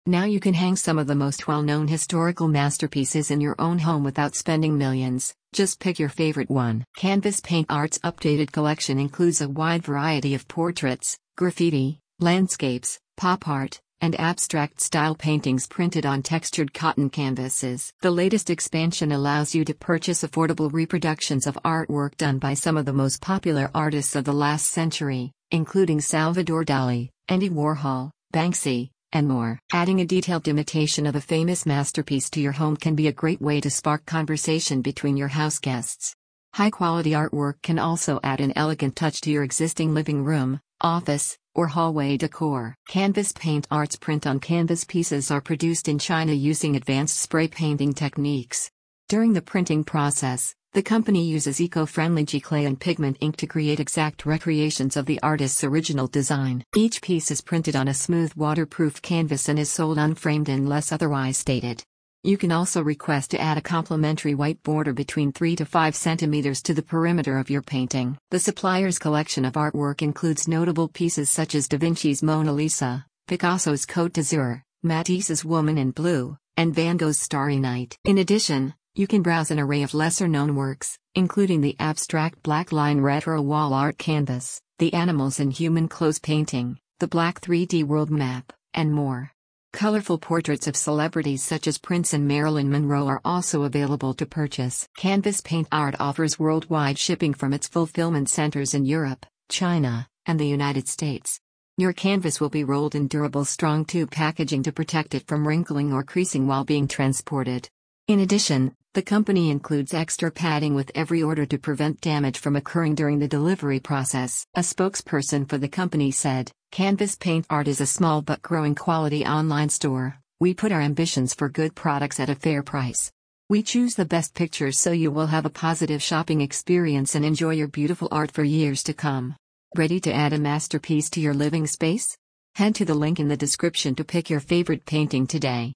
Now you can hang some of the most well-known historical masterpieces in your own home without spending millions. Just pick your favorite one. Canvas Paint Art's updated collection includes a wide variety of portraits, graffiti, landscapes, pop art, and abstract-style paintings printed on textured cotton canvases. The latest expansion allows you to purchase affordable reproductions of artwork done by some of the most popular artists of the last century, including Salvador Dali, Andy Warhol, Banksy, and more. Adding a detailed imitation of a famous masterpiece to your home can be a great way to spark conversation between your house guests. High-quality artwork can also add an elegant touch to your existing living room, office, or hallway decor. Canvas Paint Art's print-on-canvas pieces are produced in China using advanced spray painting techniques. During the printing process, the company uses eco-friendly giclée and pigment ink to create exact recreations of the artist's original design. Each piece is printed on a smooth waterproof canvas and is sold unframed unless otherwise stated. You can also request to add a complimentary white border between 3 to 5 centimeters to the perimeter of your painting. The supplier's collection of artwork includes notable pieces such as Da Vinci's Mona Lisa, Picasso's Côte d'Azur, Matisse's Woman in Blue, and Van Gogh's Starry Night. In addition, you can browse an array of lesser-known works, including the abstract black-line retro wall art canvas, the animals and human clothes painting, the black 3D world map, and more. Colorful portraits of celebrities such as Prince and Marilyn Monroe are also available to purchase. Canvas Paint Art offers worldwide shipping from its fulfillment centers in Europe, China, and the United States. Your canvas will be rolled in durable strong tube packaging to protect it from wrinkling or creasing while being transported. In addition, the company includes extra padding with every order to prevent damage from occurring during the delivery process. A spokesperson for the company said, "Canvas Paint Art is a small but growing quality online store. We put our ambitions for good products at a fair price. We choose the best pictures so you will have a positive shopping experience and enjoy your beautiful art for years to come." Ready to add a masterpiece to your living space? Head to the link in the description to pick your favorite painting today.